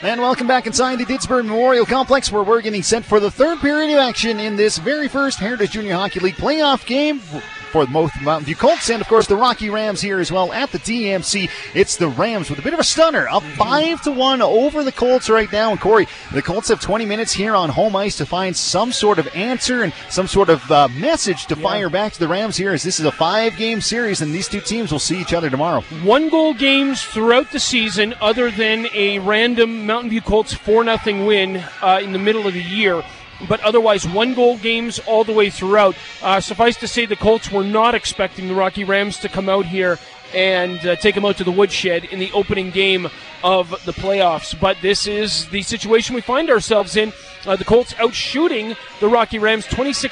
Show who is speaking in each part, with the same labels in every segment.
Speaker 1: And welcome back inside the Didsbury Memorial Complex, where we're getting set for the third period of action in this very first Heritage Junior Hockey League playoff game for both Mountain View Colts and, of course, the Rocky Rams here as well at the DMC. It's the Rams with a bit of a stunner, up 5-1 over the Colts right now. And, Corey, the Colts have 20 minutes here on home ice to find some sort of answer and some sort of message to fire back to the Rams here, as this is a 5-game series, and these two teams will see each other tomorrow. 1-goal
Speaker 2: games throughout the season, other than a random Mountain View Colts 4-0 win in the middle of the year. But otherwise, 1-goal games all the way throughout. Suffice to say, the Colts were not expecting the Rocky Rams to come out here and take them out to the woodshed in the opening game of the playoffs. But this is the situation we find ourselves in. The Colts outshooting the Rocky Rams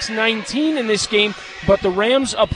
Speaker 2: 26-19 in this game, but the Rams up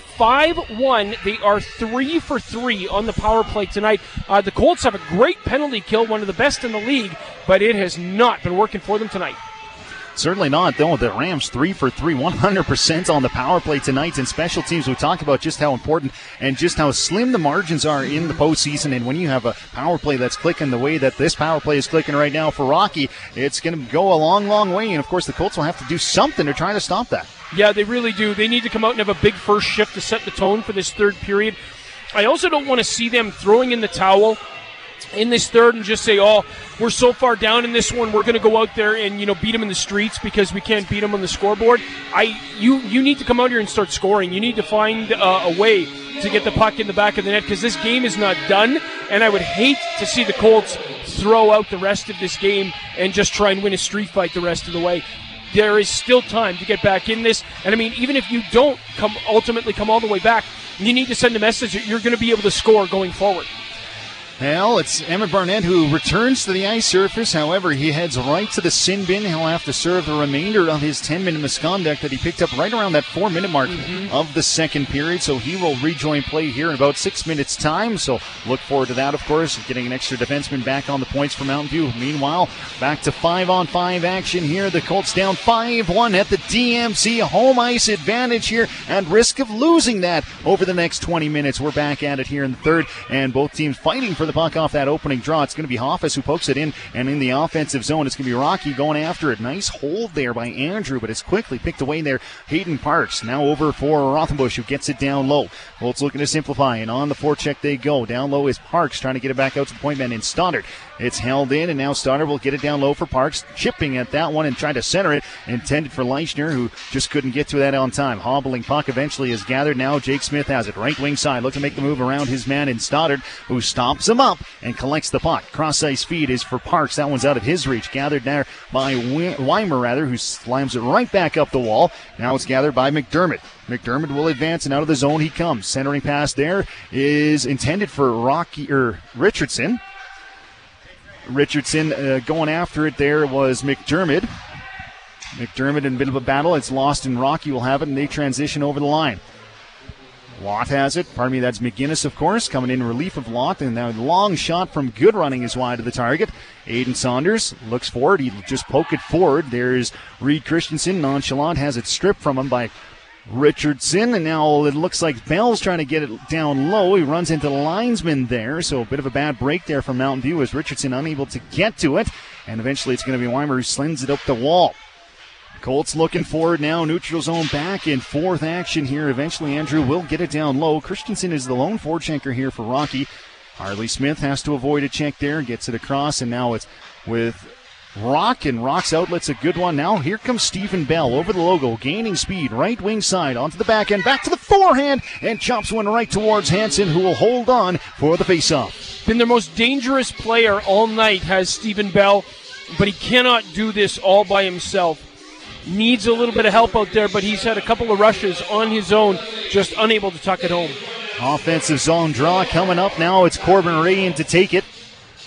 Speaker 2: 5-1. They are 3 for 3 on the power play tonight. The Colts have a great penalty kill, one of the best in the league, but it has not been working for them tonight.
Speaker 1: Certainly not, though. The Rams 3 for 3, 100% on the power play tonight. And special teams, we talk about just how important and just how slim the margins are in the postseason. And when you have a power play that's clicking the way that this power play is clicking right now for Rocky, it's going to go a long, long way. And, of course, the Colts will have to do something to try to stop that.
Speaker 2: Yeah, they really do. They need to come out and have a big first shift to set the tone for this third period. I also don't want to see them throwing in the towel in this third and just say, oh, we're so far down in this one, we're going to go out there and, beat them in the streets because we can't beat them on the scoreboard. You need to come out here and start scoring. You need to find a way to get the puck in the back of the net, because this game is not done, and I would hate to see the Colts throw out the rest of this game and just try and win a street fight the rest of the way. There is still time to get back in this, and even if you don't ultimately come all the way back, you need to send a message that you're going to be able to score going forward.
Speaker 1: Well, it's Emmett Barnett who returns to the ice surface. However, he heads right to the sin bin. He'll have to serve the remainder of his 10-minute misconduct that he picked up right around that 4-minute mark of the second period. So he will rejoin play here in about 6 minutes' time. So look forward to that, of course, getting an extra defenseman back on the points for Mountain View. Meanwhile, back to 5-on-5 action here. The Colts down 5-1 at the DMC. Home ice advantage here, and risk of losing that over the next 20 minutes. We're back at it here in the third, and both teams fighting for the puck off that opening draw. It's going to be Hoffus who pokes it in, and in the offensive zone, it's going to be Rocky going after it. Nice hold there by Andrew, but it's quickly picked away there. Hayden Parks now over for Rothenbush, who gets it down low. Colts looking to simplify, and on the forecheck they go. Down low is Parks trying to get it back out to the point man in Stoddard. It's held in, and now Stoddard will get it down low for Parks, chipping at that one and trying to center it. Intended for Leichner, who just couldn't get to that on time. Hobbling puck eventually is gathered. Now Jake Smith has it. Right wing side, looking to make the move around his man in Stoddard, who stomps him up and collects the puck. Cross-ice feed is for Parks. That one's out of his reach. Gathered there by Weimer, who slams it right back up the wall. Now it's gathered by McDermott. McDermott will advance, and out of the zone he comes. Centering pass there is intended for Richardson. Richardson going after it there was McDermott. McDermott in a bit of a battle. It's lost, and Rocky will have it, and they transition over the line. Lott has it. Pardon me, that's McGinnis, of course, coming in relief of Lott. And now a long shot from Good running is wide of the target. Aiden Saunders looks forward. He'll just poke it forward. There's Reed Christensen. Nonchalant has it stripped from him by Richardson. And now it looks like Bell's trying to get it down low. He runs into the linesman there. So a bit of a bad break there from Mountain View as Richardson unable to get to it. And eventually it's going to be Weimer who slings it up the wall. Colts looking forward now. Neutral zone back in fourth action here. Eventually Andrew will get it down low. Christensen is the lone forechecker here for Rocky. Harley Smith has to avoid a check there. Gets it across, and now it's with Rock, and Rock's outlet's a good one. Now here comes Stephen Bell over the logo, gaining speed. Right wing side onto the back end. Back to the forehand, and chops one right towards Hansen, who will hold on for the faceoff.
Speaker 2: Been their most dangerous player all night has Stephen Bell, but he cannot do this all by himself. Needs a little bit of help out there, but he's had a couple of rushes on his own, just unable to tuck it home.
Speaker 1: Offensive zone draw coming up now. It's Corbin Ray in to take it.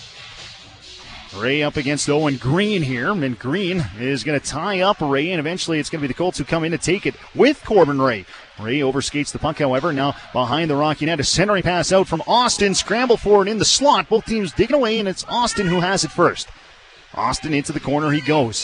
Speaker 1: Ray up against Owen Green here, and Green is going to tie up Ray, and eventually it's going to be the Colts who come in to take it with Corbin Ray. Ray overskates the puck, however, now behind the Rocky net. A centering pass out from Austin, scramble forward in the slot. Both teams digging away, and it's Austin who has it first. Austin into the corner he goes.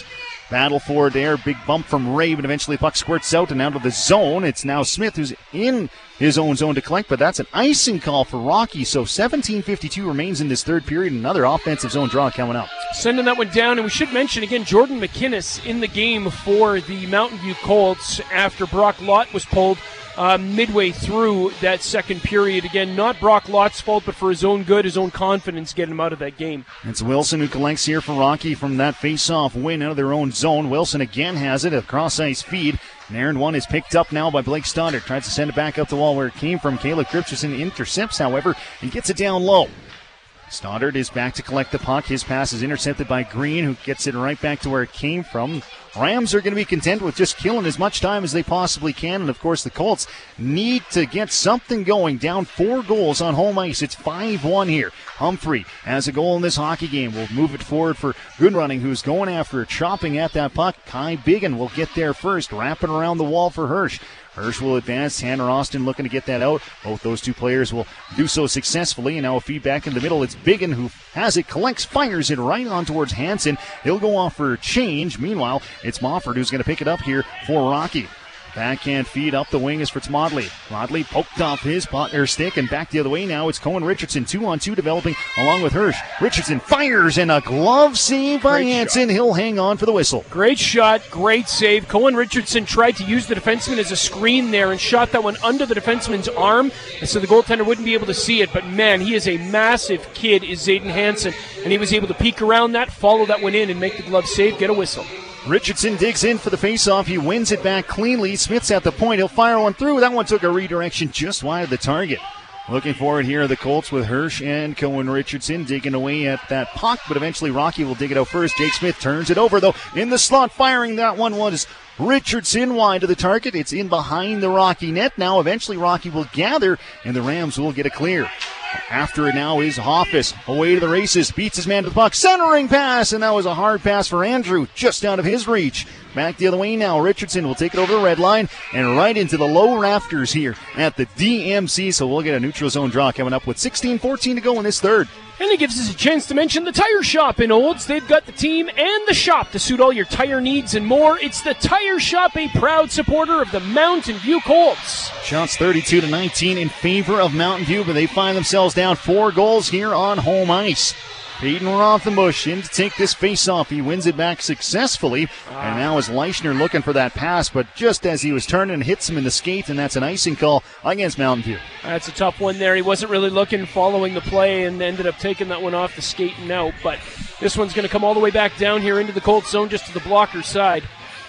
Speaker 1: battle for it there. Big bump from Ray, but eventually puck squirts out and out of the zone. It's now Smith who's in his own zone to collect, but that's an icing call for Rocky. So 17:52 remains in this third period. Another offensive zone draw coming up.
Speaker 2: Sending that one down, and we should mention again Jordan McInnes in the game for the Mountain View Colts after Brock Lott was pulled midway through that second period. Again, not Brock Lott's fault, but for his own good, his own confidence, getting him out of that game.
Speaker 1: It's Wilson who collects here for Rocky from that face-off win out of their own zone. Wilson again has it, a cross-ice feed. And errand one is picked up now by Blake Stoddard. Tries to send it back up the wall where it came from. Caleb Christensen intercepts, however, and gets it down low. Stoddard is back to collect the puck. His pass is intercepted by Green, who gets it right back to where it came from. Rams are going to be content with just killing as much time as they possibly can. And, of course, the Colts need to get something going. Down 4 goals on home ice. It's 5-1 here. Humphrey has a goal in this hockey game. We'll move it forward for Goodrunning, who's going after it, chopping at that puck. Kai Biggin will get there first, wrapping around the wall for Hirsch. Hirsch will advance. Tanner Austin looking to get that out. Both those two players will do so successfully. And now a feedback in the middle. It's Biggin who has it, collects, fires it right on towards Hansen. He'll go off for a change. Meanwhile, it's Mofford who's going to pick it up here for Rocky. Backhand feed up the wing is for Modley. Modley poked off his stick and back the other way now. It's Cohen Richardson 2-on-2 developing along with Hirsch. Richardson fires and a glove save by Hansen. He'll hang on for the whistle.
Speaker 2: Great shot, great save. Cohen Richardson tried to use the defenseman as a screen there and shot that one under the defenseman's arm, and so the goaltender wouldn't be able to see it. But man, he is a massive kid, is Zayden Hansen, and he was able to peek around that, follow that one in, and make the glove save, get a whistle.
Speaker 1: Richardson digs in for the faceoff. He wins it back cleanly. Smith's at the point. He'll fire one through. That one took a redirection just wide of the target. Looking forward here are the Colts with Hirsch and Cohen Richardson digging away at that puck, but eventually Rocky will dig it out first. Jake Smith turns it over, though, in the slot, firing that one was Richardson wide of the target. It's in behind the Rocky net. Now eventually Rocky will gather, and the Rams will get a clear. After it now is Hoffus, away to the races, beats his man to the puck, centering pass, and that was a hard pass for Andrew, just out of his reach. Back the other way now, Richardson will take it over the red line and right into the low rafters here at the DMC, so we'll get a neutral zone draw coming up with 16:14 to go in this third.
Speaker 2: And it gives us a chance to mention the Tire Shop in Olds. They've got the team and the shop to suit all your tire needs and more. It's the Tire Shop, a proud supporter of the Mountain View Colts.
Speaker 1: Shots 32-19 in favor of Mountain View, but they find themselves down 4 goals here on home ice. Peyton Rothenbush in to take this face-off. He wins it back successfully. And now is Leichner looking for that pass, but just as he was turning, hits him in the skate, and that's an icing call against Mountain View.
Speaker 2: That's a tough one there. He wasn't really looking, following the play, and ended up taking that one off the skate and out. But this one's going to come all the way back down here into the Colts zone, just to the blocker side.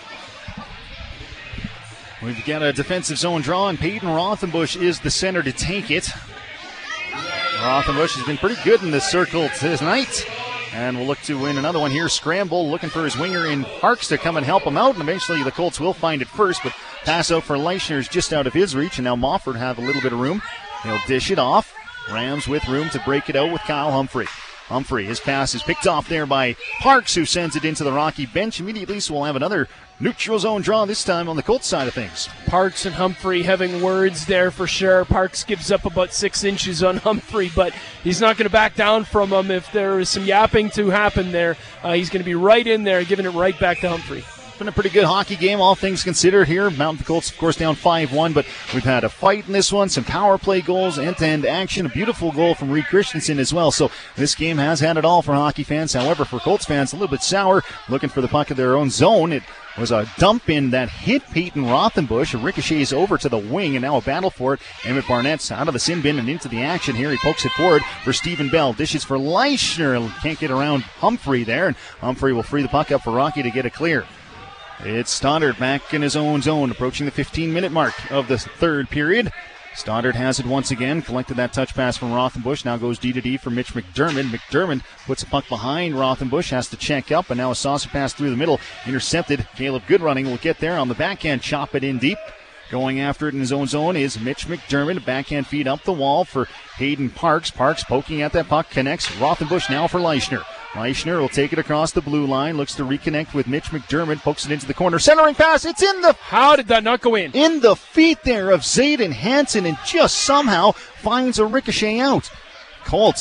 Speaker 1: We've got a defensive zone draw, and Peyton Rothenbush is the center to take it. Rothenbush has been pretty good in this circle tonight. And we'll look to win another one here. Scramble looking for his winger in Parks to come and help him out. And eventually the Colts will find it first. But pass out for Leichner is just out of his reach. And now Mofford have a little bit of room. He'll dish it off. Rams with room to break it out with Kyle Humphrey. Humphrey, his pass is picked off there by Parks, who sends it into the Rocky bench immediately. So we'll have another neutral zone draw, this time on the Colts side of things.
Speaker 2: Parks and Humphrey having words there for sure. Parks gives up about 6 inches on Humphrey, but he's not going to back down from him. If there is some yapping to happen there, he's going to be right in there, giving it right back to Humphrey.
Speaker 1: Been a pretty good hockey game, all things considered here. Mountain Colts, of course, down 5-1, but we've had a fight in this one, some power play goals, end-to-end action, a beautiful goal from Reed Christensen as well. So this game has had it all for hockey fans. However, for Colts fans, a little bit sour, looking for the puck of their own zone. It was a dump in that hit Peyton Rothenbush. It ricochets over to the wing, and now a battle for it. Emmett Barnett's out of the sin bin and into the action here. He pokes it forward for Stephen Bell. Dishes for Leichner. Can't get around Humphrey there, and Humphrey will free the puck up for Rocky to get a clear. It's Stoddard back in his own zone, approaching the 15-minute mark of the third period. Stoddard has it once again, collected that touch pass from Rothenbush. Now goes D-to-D for Mitch McDermott. McDermott puts a puck behind Rothenbush, has to check up, and now a saucer pass through the middle. Intercepted. Caleb Goodrunning will get there on the backhand, chop it in deep. Going after it in his own zone is Mitch McDermott. A backhand feed up the wall for Hayden Parks. Parks poking at that puck, connects. Rothenbush now for Leichner. Leichner will take it across the blue line, looks to reconnect with Mitch McDermott, pokes it into the corner. Centering pass, it's in the...
Speaker 2: How did that not go in?
Speaker 1: In the feet there of Zayden Hansen, and just somehow finds a ricochet out. Colts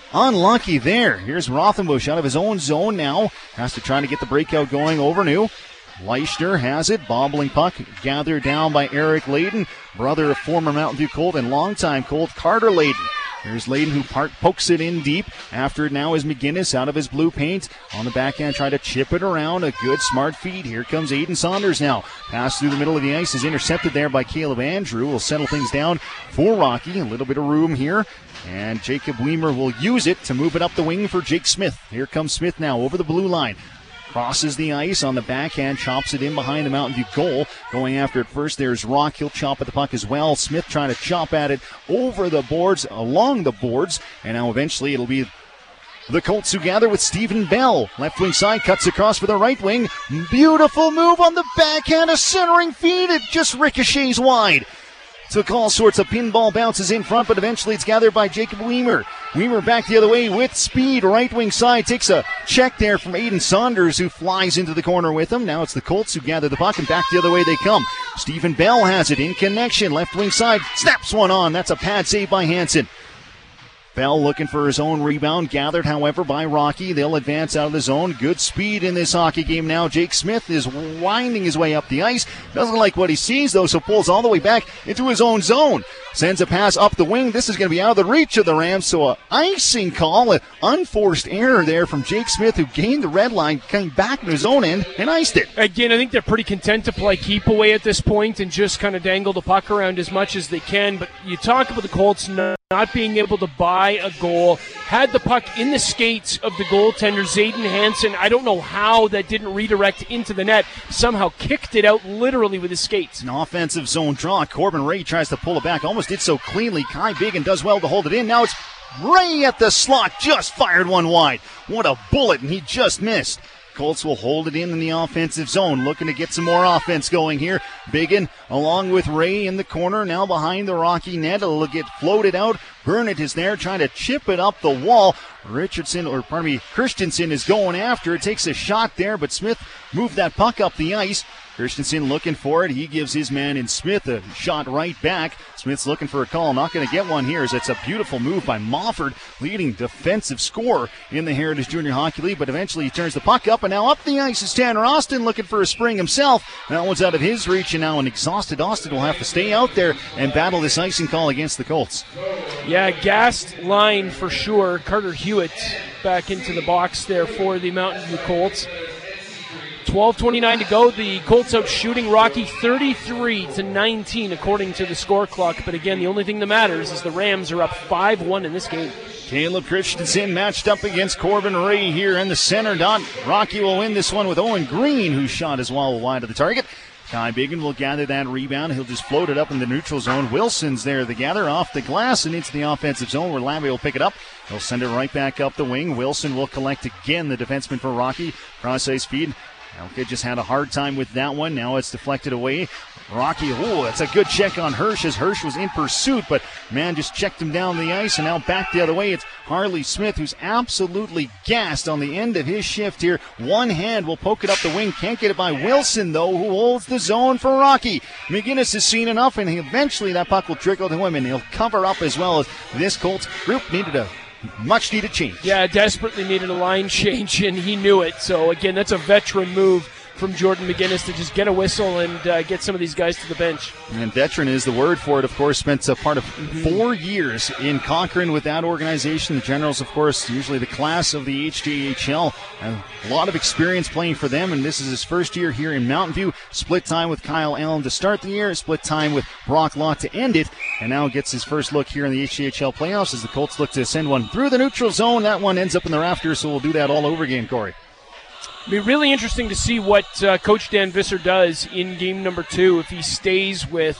Speaker 1: unlucky there. Here's Rothenbush out of his own zone now. Has to try to get the breakout going over New. Leischner has it. Bobbling puck gathered down by Eric Layden, brother of former Mountain View Colt and longtime Colt Carter Layden. Here's Layden who pokes it in deep. After it now is McGinnis out of his blue paint. On the backhand, trying to chip it around. A good smart feed. Here comes Aiden Saunders now. Pass through the middle of the ice is intercepted there by Caleb Andrew. Will settle things down for Rocky. A little bit of room here. And Jacob Weimer will use it to move it up the wing for Jake Smith. Here comes Smith now over the blue line. Crosses the ice on the backhand, chops it in behind the Mountain View goal. Going after it first, there's Rock. He'll chop at the puck as well. Smith trying to chop at it over the boards, along the boards. And now eventually it'll be the Colts who gather with Stephen Bell. Left wing side, cuts across for the right wing. Beautiful move on the backhand, a centering feed. It just ricochets wide. Took all sorts of pinball bounces in front, but eventually it's gathered by Jacob Weimer. Weimer back the other way with speed. Right wing side takes a check there from Aiden Saunders, who flies into the corner with him. Now it's the Colts who gather the puck, and back the other way they come. Stephen Bell has it in connection. Left wing side, snaps one on. That's a pad save by Hansen. Bell looking for his own rebound, gathered, however, by Rocky. They'll advance out of the zone. Good speed in this hockey game now. Jake Smith is winding his way up the ice. Doesn't like what he sees, though, so pulls all the way back into his own zone. Sends a pass up the wing. This is going to be out of the reach of the Rams, so an icing call, an unforced error there from Jake Smith, who gained the red line, came back in his own end, and iced it.
Speaker 2: Again, I think they're pretty content to play keep away at this point and just kind of dangle the puck around as much as they can. But you talk about the Colts not being able to buy a goal. Had the puck in the skates of the goaltender, Zayden Hansen. I don't know how that didn't redirect into the net. Somehow kicked it out literally with his skates.
Speaker 1: An offensive zone draw. Corbin Ray tries to pull it back. Almost did so cleanly. Kai Biggin does well to hold it in. Now it's Ray at the slot. Just fired one wide. What a bullet, and he just missed. Colts will hold it in the offensive zone, looking to get some more offense going here. Biggin along with Ray in the corner, now behind the Rocky net. It'll get floated out. Burnett is there trying to chip it up the wall. Christensen is going after it. Takes a shot there, but Smith moved that puck up the ice. Christensen looking for it. He gives his man in Smith a shot right back. Smith's looking for a call. Not going to get one here, as it's a beautiful move by Mofford, leading defensive scorer in the Heritage Junior Hockey League. But eventually he turns the puck up, and now up the ice is Tanner Austin looking for a spring himself. That one's out of his reach, and now an exhausted Austin will have to stay out there and battle this icing call against the Colts.
Speaker 2: Yeah, gassed line for sure. Carter Hewitt back into the box there for the Mountain View Colts. 12:29 to go. The Colts out shooting Rocky 33-19 according to the score clock. But again, the only thing that matters is the Rams are up 5-1 in this game.
Speaker 1: Caleb Christensen matched up against Corbin Ray here in the center dot. Rocky will win this one with Owen Green, who shot his wall wide of the target. Kai Biggin will gather that rebound. He'll just float it up in the neutral zone. Wilson's there to gather off the glass and into the offensive zone where Lambe will pick it up. He'll send it right back up the wing. Wilson will collect again, the defenseman for Rocky. Cross-ice feed. Elka just had a hard time with that one. Now it's deflected away. Rocky, that's a good check on Hirsch, as Hirsch was in pursuit, but man just checked him down the ice, and now back the other way. It's Harley Smith, who's absolutely gassed on the end of his shift here. One hand will poke it up the wing. Can't get it by Wilson, though, who holds the zone for Rocky. McGinnis has seen enough, and eventually that puck will trickle to him, and he'll cover up as well, as this Colts group needed a much-needed change.
Speaker 2: Yeah, desperately needed a line change, and he knew it. So, again, that's a veteran move from Jordan McGinnis to just get a whistle and get some of these guys to the bench.
Speaker 1: And veteran is the word for it, of course. Spent a part of 4 years in Cochrane with that organization. The Generals, of course, usually the class of the HJHL. A lot of experience playing for them, and this is his first year here in Mountain View. Split time with Kyle Allen to start the year, split time with Brock Lott to end it, and now gets his first look here in the HJHL playoffs as the Colts look to send one through the neutral zone. That one ends up in the rafters, so we'll do that all over again, Corey.
Speaker 2: It'll be really interesting to see what Coach Dan Visser does in game number 2. If he stays with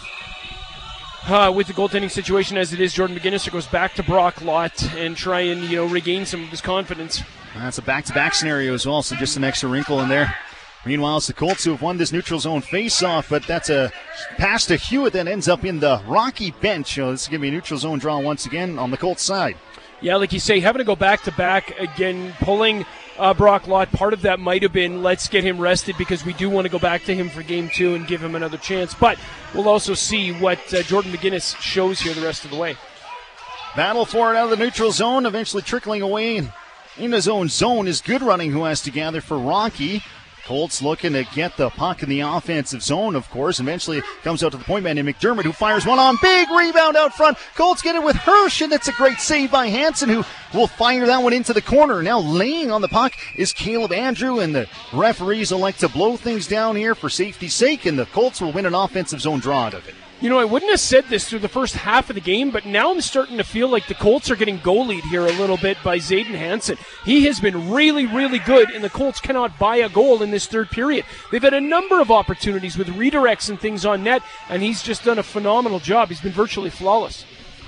Speaker 2: the goaltending situation as it is, Jordan McGinnis, or goes back to Brock Lott and try and regain some of his confidence.
Speaker 1: That's a back-to-back scenario as well, so just an extra wrinkle in there. Meanwhile, it's the Colts who have won this neutral zone face-off, but that's a pass to Hewitt that ends up in the Rocky bench. So this is going to be a neutral zone draw once again on the Colts side.
Speaker 2: Yeah, like you say, having to go back-to-back again, pulling Brock Lott, part of that might have been, let's get him rested because we do want to go back to him for game 2 and give him another chance. But we'll also see what Jordan McGinnis shows here the rest of the way.
Speaker 1: Battle for it out of the neutral zone, eventually trickling away in his own zone is Goodrunning, who has to gather for Rocky. Colts looking to get the puck in the offensive zone, of course. Eventually it comes out to the point man in McDermott, who fires one on. Big rebound out front. Colts get it with Hirsch, and it's a great save by Hansen, who will fire that one into the corner. Now laying on the puck is Caleb Andrew, and the referees elect to blow things down here for safety's sake, and the Colts will win an offensive zone draw out of it.
Speaker 2: You know, I wouldn't have said this through the first half of the game, but now I'm starting to feel like the Colts are getting goalied here a little bit by Zayden Hansen. He has been really, really good, and the Colts cannot buy a goal in this third period. They've had a number of opportunities with redirects and things on net, and he's just done a phenomenal job. He's been virtually flawless.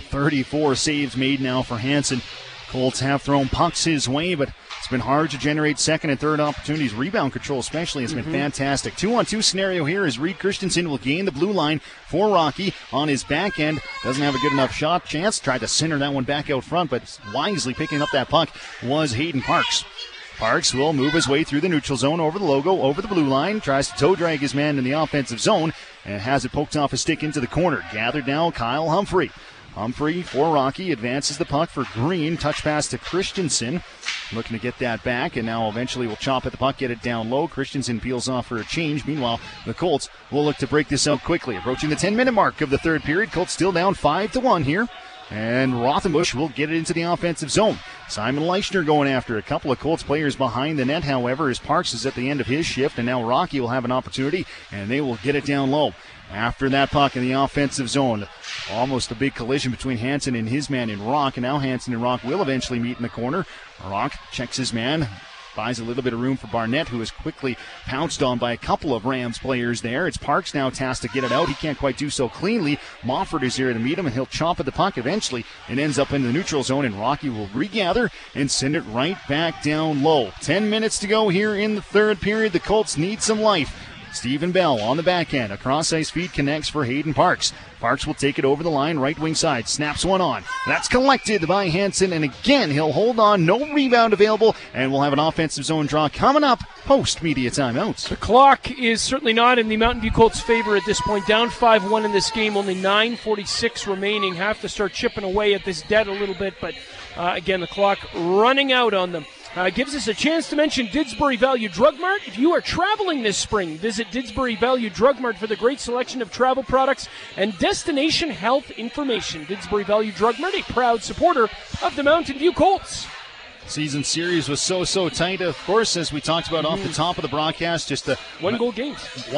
Speaker 1: 34 saves made now for Hansen. Colts have thrown pucks his way, but it's been hard to generate second and third opportunities. Rebound control especially has been fantastic. 2-on-2 scenario here as Reed Christensen will gain the blue line for Rocky on his back end. Doesn't have a good enough shot chance. Tried to center that one back out front, but wisely picking up that puck was Hayden Parks. Parks will move his way through the neutral zone over the logo, over the blue line. Tries to toe drag his man in the offensive zone and has it poked off his stick into the corner. Gathered now Kyle Humphrey. Humphrey for Rocky advances the puck for Green. Touch pass to Christensen. Looking to get that back, and now eventually will chop at the puck, get it down low. Christensen peels off for a change. Meanwhile, the Colts will look to break this out quickly. Approaching the 10-minute mark of the third period. Colts still down 5-1 here. And Rothenbusch will get it into the offensive zone. Simon Leichner going after a couple of Colts players behind the net, however, as Parks is at the end of his shift, and now Rocky will have an opportunity, and they will get it down low. After that puck in the offensive zone, almost a big collision between Hansen and his man in Rock, and now Hansen and Rock will eventually meet in the corner. Rock checks his man, buys a little bit of room for Barnett, who is quickly pounced on by a couple of Rams players there. It's Parks now tasked to get it out. He can't quite do so cleanly. Mofford is here to meet him, and he'll chomp at the puck. Eventually, it ends up in the neutral zone, and Rocky will regather and send it right back down low. 10 minutes to go here in the third period. The Colts need some life. Stephen Bell on the back end. A cross-ice feed connects for Hayden Parks. Parks will take it over the line, right wing side. Snaps one on. That's collected by Hansen, and again, he'll hold on. No rebound available, and we'll have an offensive zone draw coming up post-media timeouts.
Speaker 2: The clock is certainly not in the Mountain View Colts' favor at this point. Down 5-1 in this game, only 9:46 remaining. Have to start chipping away at this debt a little bit, but again, the clock running out on them. Gives us a chance to mention Didsbury Value Drug Mart. If you are traveling this spring, visit Didsbury Value Drug Mart for the great selection of travel products and destination health information. Didsbury Value Drug Mart, a proud supporter of the Mountain View Colts.
Speaker 1: Season series was so tight, of course, as we talked about off the top of the broadcast. Just the
Speaker 2: one-goal games,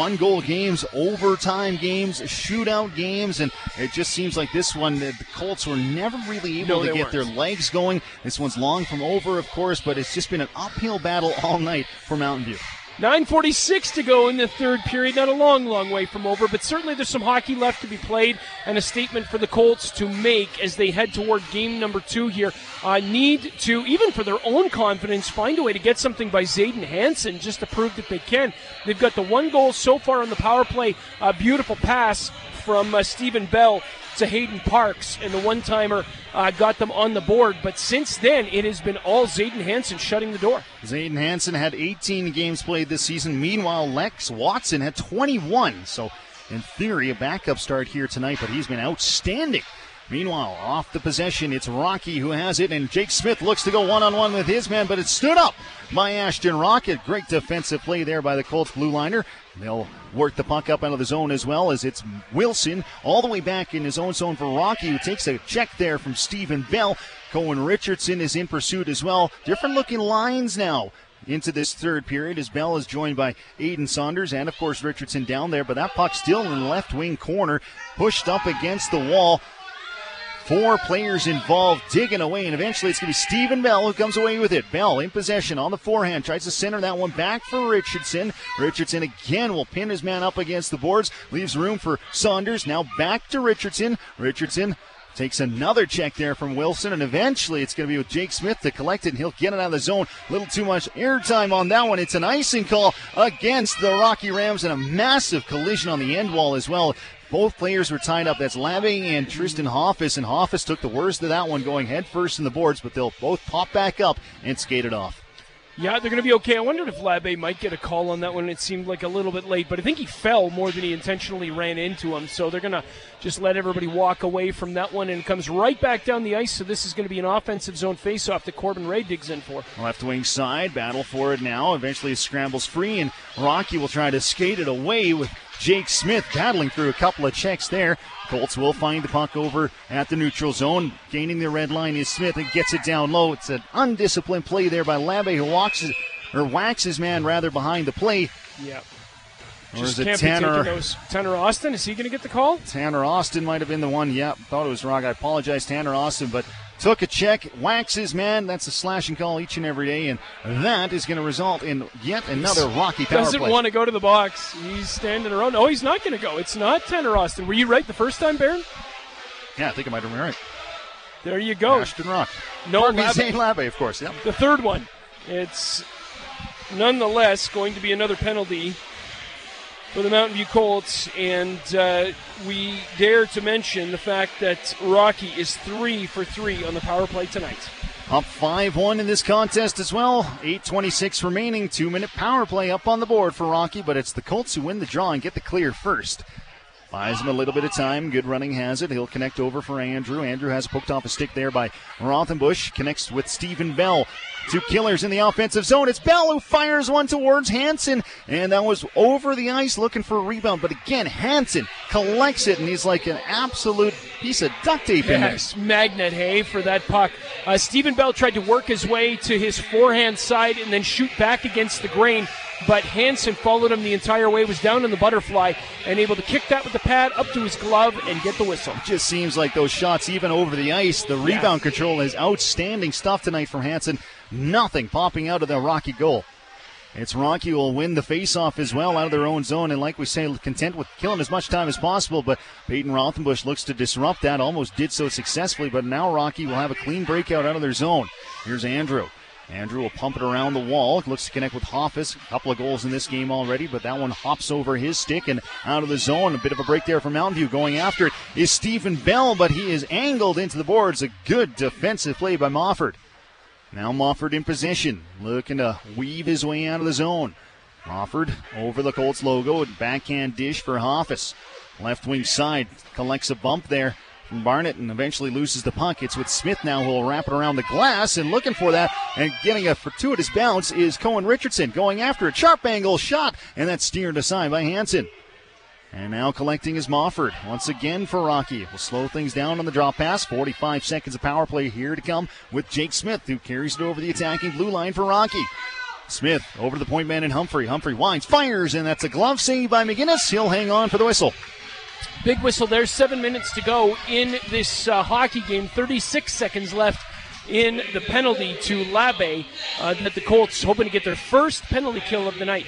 Speaker 1: overtime games, shootout games, and it just seems like this one, the Colts were never really able to get their legs going. This one's long from over, of course, but it's just been an uphill battle all night for Mountain View.
Speaker 2: 9:46 to go in the third period. Not a long way from over, but certainly there's some hockey left to be played and a statement for the Colts to make as they head toward game number 2 here. Need to, even for their own confidence, find a way to get something by Zayden Hansen just to prove that they can. They've got the one goal so far on the power play. A beautiful pass from Stephen Bell to Hayden Parks, and the one-timer got them on the board. But since then, it has been all Zayden Hansen shutting the door.
Speaker 1: Zayden Hansen had 18 games played this season. Meanwhile, Lex Watson had 21. So, in theory, a backup start here tonight, but he's been outstanding. Meanwhile, off the possession, it's Rocky who has it, and Jake Smith looks to go one-on-one with his man, but it's stood up by Ashton Rocket. Great defensive play there by the Colts blue liner. They'll work the puck up out of the zone as well, as it's Wilson all the way back in his own zone for Rocky, who takes a check there from Stephen Bell. Cohen Richardson is in pursuit as well. Different looking lines now into this third period as Bell is joined by Aiden Saunders and, of course, Richardson down there, but that puck still in the left wing corner, pushed up against the wall. 4 players involved, digging away, and eventually it's going to be Stephen Bell who comes away with it. Bell in possession on the forehand, tries to center that one back for Richardson. Richardson again will pin his man up against the boards, leaves room for Saunders. Now back to Richardson. Richardson takes another check there from Wilson, and eventually it's going to be with Jake Smith to collect it, and he'll get it out of the zone. A little too much airtime on that one. It's an icing call against the Rocky Rams, and a massive collision on the end wall as well. Both players were tied up. That's Labbing and Tristan Hoffus, and Hoffus took the worst of that one, going head first in the boards, but they'll both pop back up and skate it off.
Speaker 2: Yeah, they're going to be okay. I wondered if Labbé might get a call on that one. It seemed like a little bit late, but I think he fell more than he intentionally ran into him. So they're going to just let everybody walk away from that one, and it comes right back down the ice. So this is going to be an offensive zone faceoff that Corbin Ray digs in for.
Speaker 1: Left wing side, battle for it now. Eventually it scrambles free, and Rocky will try to skate it away with Jake Smith battling through a couple of checks there. Colts will find the puck over at the neutral zone. Gaining the red line is Smith and gets it down low. It's an undisciplined play there by Labbé, who whacks his man rather behind the play.
Speaker 2: Yeah.
Speaker 1: Or is it Tanner
Speaker 2: Austin? Is he going to get the call?
Speaker 1: Tanner Austin might have been the one. Yeah, thought it was Rock. I apologize, Tanner Austin, but took a check, whacks his man. That's a slashing call each and every day, and that is going to result in yet another Rocky power play.
Speaker 2: Doesn't want to go to the box. He's standing around. No, he's not going to go. It's not Tanner Austin. Were you right the first time, Baron?
Speaker 1: Yeah, I think I might have been right.
Speaker 2: There you go.
Speaker 1: Ashton Rock.
Speaker 2: No,
Speaker 1: Zane Labbé, of course. Yep.
Speaker 2: The third one. It's nonetheless going to be another penalty for the Mountain View Colts, and we dare to mention the fact that Rocky is 3 for 3 on the power play tonight.
Speaker 1: Up 5-1 in this contest as well. 8:26 remaining. 2-minute power play up on the board for Rocky, but it's the Colts who win the draw and get the clear first. Buys him a little bit of time. Good running has it. He'll connect over for Andrew. Andrew has poked off a stick there by Rothenbush. Connects with Stephen Bell. 2 killers in the offensive zone. It's Bell who fires one towards Hansen. And that was over the ice looking for a rebound. But again, Hansen collects it, and he's like an absolute piece of duct tape in there.
Speaker 2: Yes, magnet, hey, for that puck. Stephen Bell tried to work his way to his forehand side and then shoot back against the grain. But Hansen followed him the entire way, was down in the butterfly, and able to kick that with the pad up to his glove and get the whistle.
Speaker 1: It just seems like those shots, even over the ice, the rebound control is outstanding stuff tonight from Hansen. Nothing popping out of the Rocky goal. It's Rocky who will win the faceoff as well out of their own zone, and like we say, content with killing as much time as possible, but Peyton Rothenbush looks to disrupt that, almost did so successfully, but now Rocky will have a clean breakout out of their zone. Here's Andrew. Andrew will pump it around the wall. Looks to connect with Hoffus. A couple of goals in this game already, but that one hops over his stick and out of the zone. A bit of a break there for Mountain View. Going after it is Stephen Bell, but he is angled into the boards. A good defensive play by Mofford. Now Mofford in position, looking to weave his way out of the zone. Mofford over the Colts logo. Backhand dish for Hoffus. Left wing side collects a bump there from Barnett and eventually loses the puck. It's with Smith now who will wrap it around the glass, and looking for that and getting a fortuitous bounce is Cohen Richardson. Going after it, sharp angle shot, and that's steered aside by Hansen. And now collecting is Mofford. Once again for Rocky. We'll slow things down on the drop pass. 45 seconds of power play here to come with Jake Smith, who carries it over the attacking blue line for Rocky. Smith over to the point man in Humphrey. Humphrey winds, fires, and that's a glove save by McGinnis. He'll hang on for the whistle.
Speaker 2: Big whistle there. 7 minutes to go in this hockey game. 36 seconds left in the penalty to Labbé that the Colts hoping to get their first penalty kill of the night.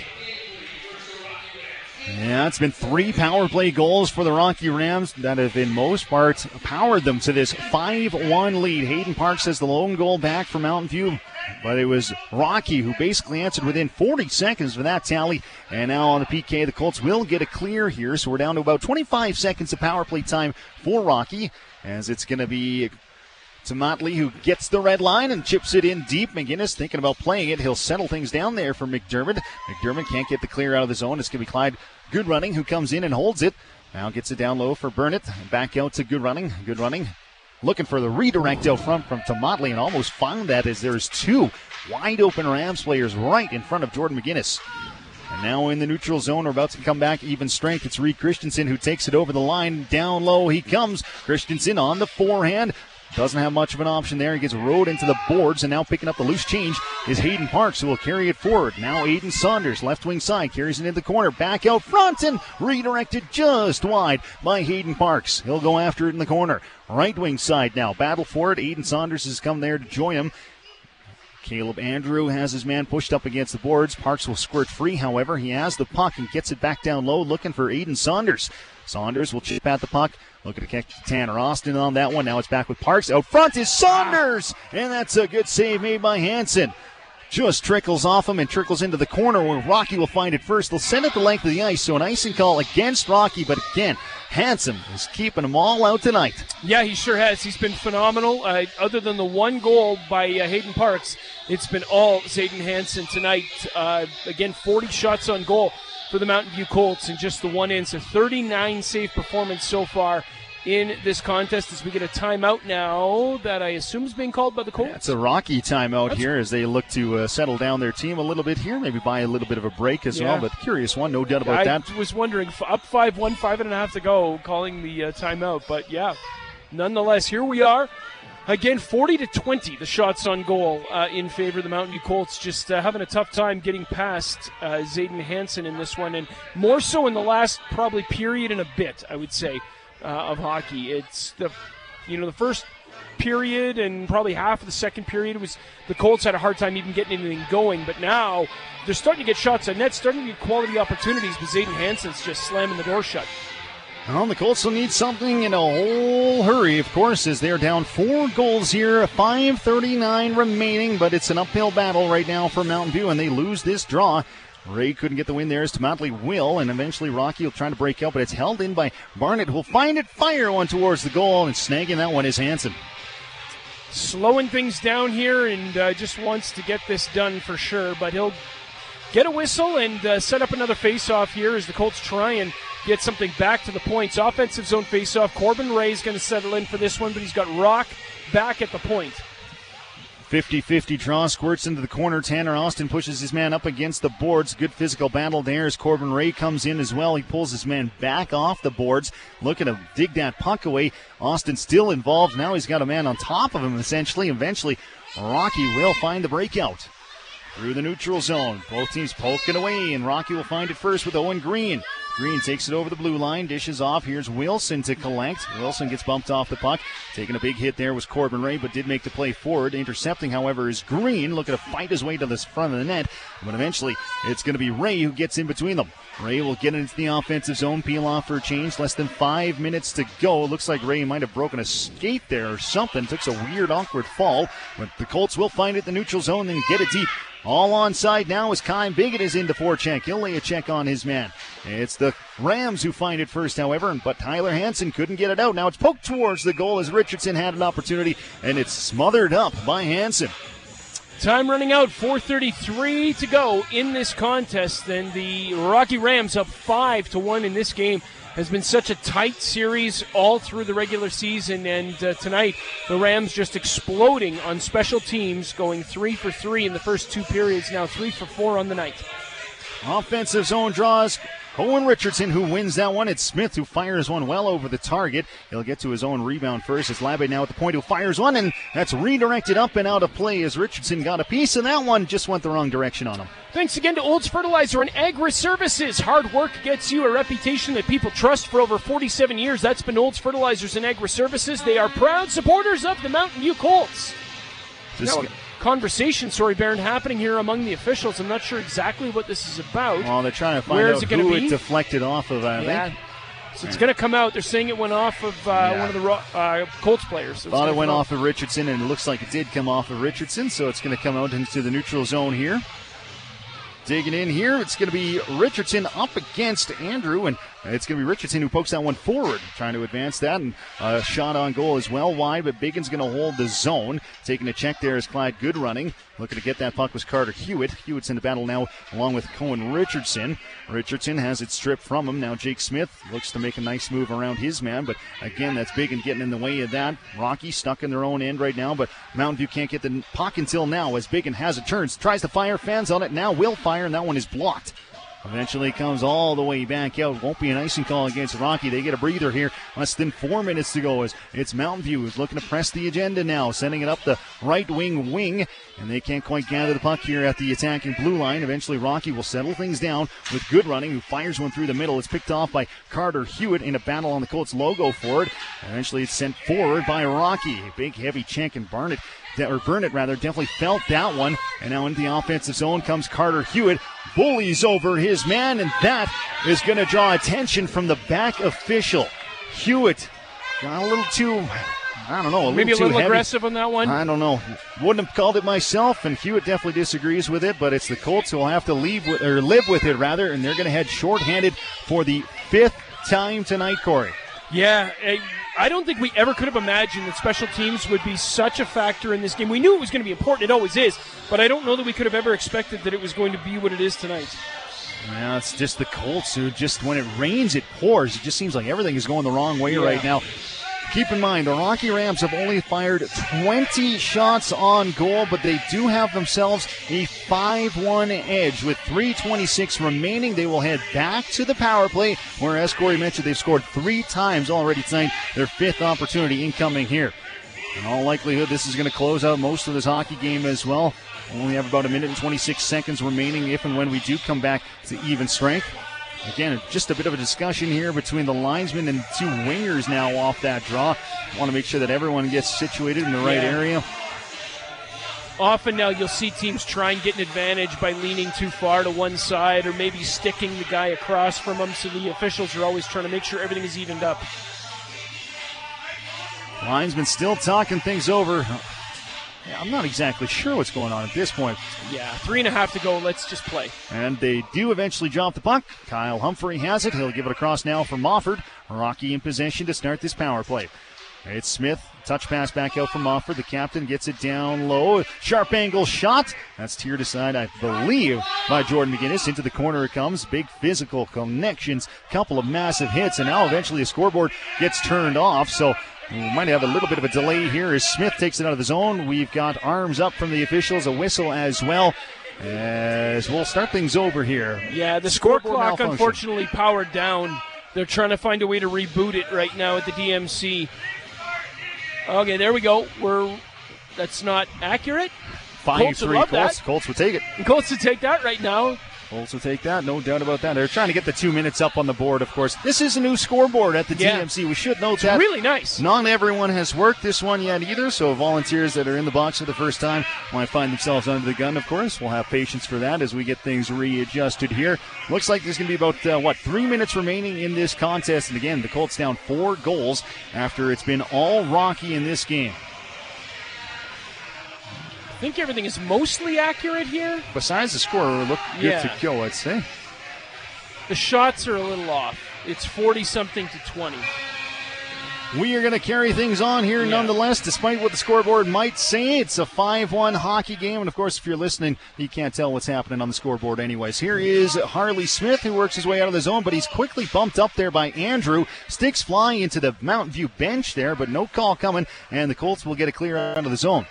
Speaker 1: Yeah, it's been 3 power play goals for the Rocky Rams that have, in most parts, powered them to this 5-1 lead. Hayden Parks has the lone goal back for Mountain View, but it was Rocky who basically answered within 40 seconds for that tally. And now on the PK, the Colts will get a clear here, so we're down to about 25 seconds of power play time for Rocky, as it's going to be to Motley, who gets the red line and chips it in deep. McGinnis thinking about playing it. He'll settle things down there for McDermott. McDermott can't get the clear out of the zone. It's going to be Clyde Goodrunning who comes in and holds it. Now gets it down low for Burnett. Back out to Goodrunning. Goodrunning looking for the redirect out front from Motley and almost found that as there's 2 wide open Rams players right in front of Jordan McGinnis. And now in the neutral zone, we're about to come back even strength. It's Reed Christensen who takes it over the line. Down low he comes. Christensen on the forehand. Doesn't have much of an option there. He gets rode into the boards, and now picking up the loose change is Hayden Parks, who will carry it forward. Now Aiden Saunders, left wing side, carries it into the corner. Back out front and redirected just wide by Hayden Parks. He'll go after it in the corner. Right wing side now. Battle for it. Aiden Saunders has come there to join him. Caleb Andrew has his man pushed up against the boards. Parks will squirt free, however. He has the puck and gets it back down low, looking for Aiden Saunders. Saunders will chip at the puck. Looking to catch Tanner Austin on that one. Now it's back with Parks. Out front is Saunders! And that's a good save made by Hansen. just trickles off him and trickles into the corner where Rocky will find it first. They'll send it the length of the ice, so an icing call against Rocky, but again, Hansen is keeping them all out tonight.
Speaker 2: Yeah, he sure has. He's been phenomenal. Other than the one goal by Hayden Parks, it's been all Zayden Hansen tonight. Again, 40 shots on goal for the Mountain View Colts in just the one in. So 39 save performance so far in this contest as we get a timeout now that I assume is being called by the Colts.
Speaker 1: Yeah, it's a Rocky timeout here as they look to settle down their team a little bit here, maybe buy a little bit of a break as well, but curious one, no doubt about that.
Speaker 2: I was wondering, up 5-1, 5.5 to go, calling the timeout, but yeah, nonetheless, here we are. Again, 40-20, the shots on goal in favor of the Mountain View Colts. Just having a tough time getting past Zayden Hansen in this one, and more so in the last probably period and a bit, I would say, of hockey. It's the first period and probably half of the second period was the Colts had a hard time even getting anything going, but now they're starting to get shots on net, starting to get quality opportunities, but Zayden Hansen's just slamming the door shut.
Speaker 1: Well, the Colts will need something in a whole hurry, of course, as they're down 4 goals here, 5:39 remaining, but it's an uphill battle right now for Mountain View, and they lose this draw. Ray couldn't get the win there as Tomatley will, and eventually Rocky will try to break out, but it's held in by Barnett, who'll find it, fire one towards the goal, and snagging that one is Hansen.
Speaker 2: Slowing things down here and just wants to get this done for sure, but he'll get a whistle and set up another face-off here as the Colts try and get something back to the points. Offensive zone face-off. Corbin Ray is going to settle in for this one, but he's got Rock back at the point.
Speaker 1: 50-50 draw, squirts into the corner. Tanner Austin pushes his man up against the boards. Good physical battle there as Corbin Ray comes in as well. He pulls his man back off the boards, looking to dig that puck away. Austin still involved. Now he's got a man on top of him, essentially. Eventually, Rocky will find the breakout. Through the neutral zone. Both teams poking away, and Rocky will find it first with Owen Green. Green takes it over the blue line, dishes off. Here's Wilson to collect. Wilson gets bumped off the puck. Taking a big hit there was Corbin Ray, but did make the play forward. Intercepting, however, is Green, looking to fight his way to the front of the net. But eventually, it's going to be Ray who gets in between them. Ray will get into the offensive zone, peel off for a change. Less than 5 minutes to go. Looks like Ray might have broken a skate there or something. Took a weird, awkward fall. But the Colts will find it in the neutral zone and get it deep. All onside now as Kai Biggett is in to forecheck. He'll lay a check on his man. It's the Rams who find it first, however, but Tyler Hansen couldn't get it out. Now it's poked towards the goal as Richardson had an opportunity, and it's smothered up by Hansen.
Speaker 2: Time running out, 4:33 to go in this contest, and the Rocky Rams up 5-1 in this game. Has been such a tight series all through the regular season, and tonight the Rams just exploding on special teams, going 3 for 3 in the first 2 periods, now 3 for 4 on the night.
Speaker 1: Offensive zone draws. Cohen Richardson who wins that one. It's Smith who fires one well over the target. He'll get to his own rebound first. It's Labbe now at the point who fires one, and that's redirected up and out of play as Richardson got a piece, and that one just went the wrong direction on him.
Speaker 2: Thanks again to Olds Fertilizer and Agri-Services. Hard work gets you a reputation that people trust for over 47 years. That's been Olds Fertilizers and Agri-Services. They are proud supporters of the Mountain View Colts. Conversation, Baron, happening here among the officials. I'm not sure exactly what this is about.
Speaker 1: Well, they're trying to find out who it deflected off of, I think.
Speaker 2: So it's going to come out. They're saying it went off of one of the Colts players.
Speaker 1: Thought it went off of Richardson, and it looks like it did come off of Richardson, so it's going to come out into the neutral zone here. Digging in here, it's going to be Richardson up against Andrew, and it's going to be Richardson who pokes that one forward, trying to advance that, and a shot on goal as well wide, but Biggins going to hold the zone. Taking a check there is Clyde Goodrunning. Looking to get that puck was Carter Hewitt. Hewitt's in the battle now along with Cohen Richardson. Richardson has it stripped from him. Now Jake Smith looks to make a nice move around his man, but again, that's Biggin getting in the way of that. Rocky stuck in their own end right now, but Mountain View can't get the puck until now as Biggin has it, turns, tries to fire, fans on it, now will fire, and that one is blocked. Eventually comes all the way back out. Won't be an icing call against Rocky. They get a breather here. Less than 4 minutes to go as it's Mountain View who's looking to press the agenda now. Sending it up the right wing. And they can't quite gather the puck here at the attacking blue line. Eventually Rocky will settle things down with Goodrunning, who fires one through the middle. It's picked off by Carter Hewitt in a battle on the Colts logo for it. Eventually it's sent forward by Rocky. Big heavy check, and Burnett definitely felt that one. And now into the offensive zone comes Carter Hewitt. Bullies over his man, and that is going to draw attention from the back official. Hewitt got a little too I don't know.
Speaker 2: Maybe a little
Speaker 1: heavy.
Speaker 2: Aggressive on that one?
Speaker 1: I don't know. Wouldn't have called it myself, and Hewitt definitely disagrees with it, but it's the Colts who will have to live with it, rather, and they're going to head shorthanded for the 5th time tonight, Corey.
Speaker 2: Yeah, I don't think we ever could have imagined that special teams would be such a factor in this game. We knew it was going to be important. It always is, but I don't know that we could have ever expected that it was going to be what it is tonight.
Speaker 1: Yeah, it's just the Colts who just, when it rains, it pours. It just seems like everything is going the wrong way right now. Keep in mind, the Rocky Rams have only fired 20 shots on goal, but they do have themselves a 5-1 edge. With 3:26 remaining, they will head back to the power play, where, as Corey mentioned, they've scored 3 times already tonight. Their 5th opportunity incoming here. In all likelihood, this is going to close out most of this hockey game as well. Only have about 1 minute and 26 seconds remaining if and when we do come back to even strength. Again, just a bit of a discussion here between the linesmen and 2 wingers now off that draw. Want to make sure that everyone gets situated in the right area.
Speaker 2: Often now you'll see teams try and get an advantage by leaning too far to one side or maybe sticking the guy across from them, so the officials are always trying to make sure everything is evened up.
Speaker 1: Linesman still talking things over. Yeah, I'm not exactly sure what's going on at this point.
Speaker 2: Yeah, 3.5 to go. Let's just play.
Speaker 1: And they do eventually drop the puck. Kyle Humphrey has it. He'll give it across now for Mofford. Rocky in possession to start this power play. It's Smith. Touch pass back out from Mofford. The captain gets it down low. Sharp angle shot. That's tiered aside, I believe, by Jordan McGinnis. Into the corner it comes. Big physical connections. Couple of massive hits. And now eventually the scoreboard gets turned off. So we might have a little bit of a delay here as Smith takes it out of the zone. We've got arms up from the officials, a whistle as well, as we'll start things over here.
Speaker 2: Yeah, the score clock unfortunately powered down. They're trying to find a way to reboot it right now at the DMC. Okay, there we go. That's not accurate.
Speaker 1: 5-3 Colts will take it.
Speaker 2: Colts will take that right now.
Speaker 1: Colts will take that, no doubt about that. They're trying to get the 2 minutes up on the board, of course. This is a new scoreboard at the DMC. We should note that.
Speaker 2: Really nice.
Speaker 1: Not everyone has worked this one yet either, so volunteers that are in the box for the first time might find themselves under the gun, of course. We'll have patience for that as we get things readjusted here. Looks like there's going to be about, 3 minutes remaining in this contest. And again, the Colts down 4 goals after it's been all Rocky in this game.
Speaker 2: I think everything is mostly accurate here.
Speaker 1: Besides the score, look good to go, I'd say.
Speaker 2: The shots are a little off. It's 40-something to 20.
Speaker 1: We are going to carry things on here nonetheless, despite what the scoreboard might say. It's a 5-1 hockey game, and of course, if you're listening, you can't tell what's happening on the scoreboard anyways. Here is Harley Smith, who works his way out of the zone, but he's quickly bumped up there by Andrew. Sticks fly into the Mountain View bench there, but no call coming, and the Colts will get it clear out of the zone.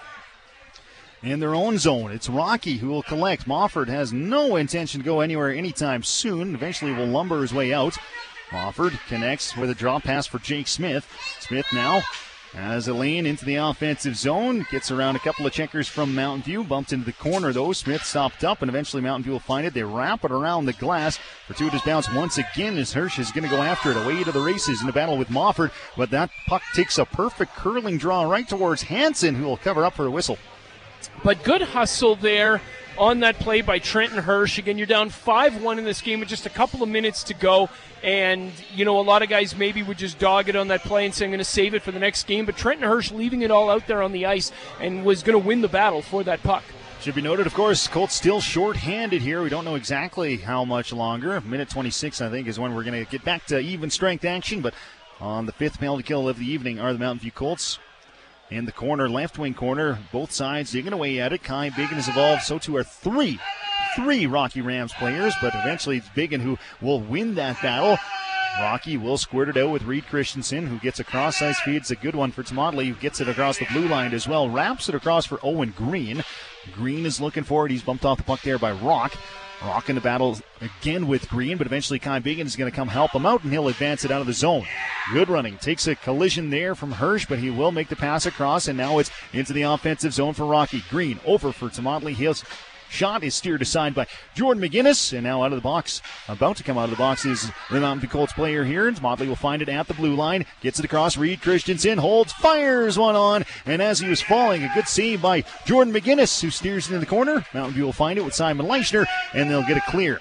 Speaker 1: In their own zone, it's Rocky who will collect. Mofford has no intention to go anywhere anytime soon. Eventually will lumber his way out. Mofford connects with a drop pass for Jake Smith. Smith now has a lane into the offensive zone. Gets around a couple of checkers from Mountain View. Bumped into the corner, though. Smith stopped up, and eventually Mountain View will find it. They wrap it around the glass. Fortuitous bounce once again as Hirsch is going to go after it. Away to the races in the battle with Mofford. But that puck takes a perfect curling draw right towards Hansen, who will cover up for the whistle.
Speaker 2: But good hustle there on that play by Trenton Hirsch. Again, you're down 5-1 in this game with just a couple of minutes to go. And, a lot of guys maybe would just dog it on that play and say, I'm going to save it for the next game. But Trenton Hirsch leaving it all out there on the ice and was going to win the battle for that puck.
Speaker 1: Should be noted, of course, Colts still short-handed here. We don't know exactly how much longer. Minute 26, I think, is when we're going to get back to even strength action. But on the 5th penalty kill of the evening are the Mountain View Colts. In the corner, left wing corner, both sides digging away at it. Kai Biggin has evolved, so too are three Rocky Rams players, but eventually it's Biggin who will win that battle. Rocky will squirt it out with Reed Christensen, who gets a cross-ice feed. It's a good one for Tomotley, who gets it across the blue line as well. Wraps it across for Owen Green. Green is looking for it. He's bumped off the puck there by Rock. Rock in the battle again with Green, but eventually Kai Biggin is going to come help him out, and he'll advance it out of the zone. Good running. Takes a collision there from Hirsch, but he will make the pass across, and now it's into the offensive zone for Rocky. Green over for Tomotley. His shot is steered aside by Jordan McGinnis, and now out of the box, about to come out of the box, is the Mountain View Colts player here. Tomotley will find it at the blue line, gets it across. Reed Christensen holds, fires one on, and as he was falling, a good save by Jordan McGinnis, who steers into the corner. Mountain View will find it with Simon Leichner, and they'll get it clear.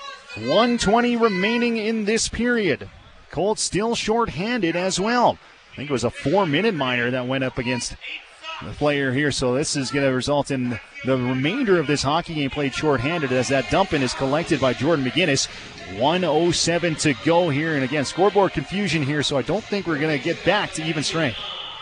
Speaker 1: 1:20 remaining in this period. Colts still short-handed as well. I think it was a 4-minute minor that went up against the player here. So this is going to result in the remainder of this hockey game played shorthanded as that dump-in is collected by Jordan McGinnis. 1:07 to go here. And again, scoreboard confusion here, so I don't think we're going to get back to even strength.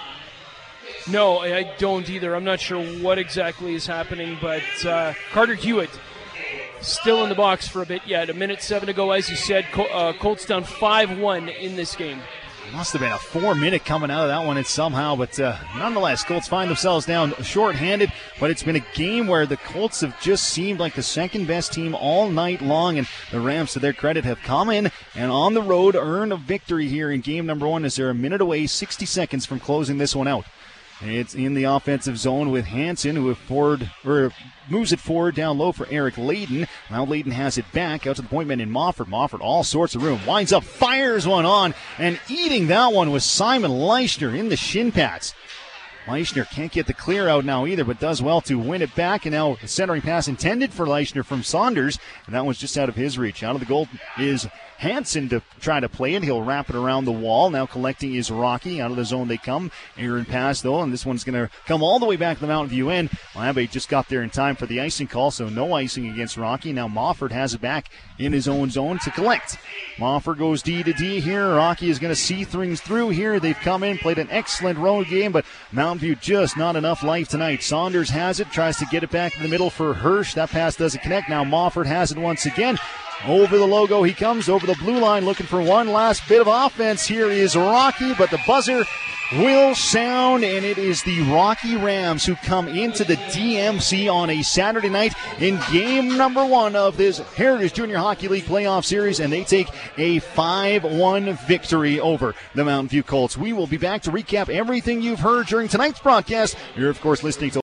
Speaker 2: No, I don't either. I'm not sure what exactly is happening, but Carter Hewitt still in the box for a bit yet. 1:07 to go, as you said. Colts down 5-1 in this game.
Speaker 1: Must have been a 4-minute coming out of that one somehow, but nonetheless, Colts find themselves down shorthanded, but it's been a game where the Colts have just seemed like the second-best team all night long, and the Rams, to their credit, have come in and on the road earned a victory here in game number 1 as they're a minute away, 60 seconds from closing this one out. It's in the offensive zone with Hansen, who moves it forward down low for Eric Layden. Now Layden has it back out to the point man in Mofford. Mofford, all sorts of room. Winds up, fires one on, and eating that one was Simon Leischner in the shin pads. Leischner can't get the clear out now either, but does well to win it back. And now a centering pass intended for Leischner from Saunders, and that one's just out of his reach. Out of the goal is Hansen to try to play it. He'll wrap it around the wall. Now collecting is Rocky. Out of the zone they come. Aaron pass, though, and this one's going to come all the way back to the Mountain View end. Labbe just got there in time for the icing call, so no icing against Rocky. Now Mofford has it back in his own zone to collect. Mofford goes D to D here. Rocky is going to see things through here. They've come in, played an excellent road game, but Mountain View just not enough life tonight. Saunders has it, tries to get it back in the middle for Hirsch. That pass doesn't connect. Now Mofford has it once again. Over the logo he comes, over the blue line, looking for one last bit of offense. Here is Rocky, but the buzzer will sound, and it is the Rocky Rams who come into the DMC on a Saturday night in game number 1 of this Heritage Junior Hockey League playoff series, and they take a 5-1 victory over the Mountain View Colts. We will be back to recap everything you've heard during tonight's broadcast. You're, of course, listening to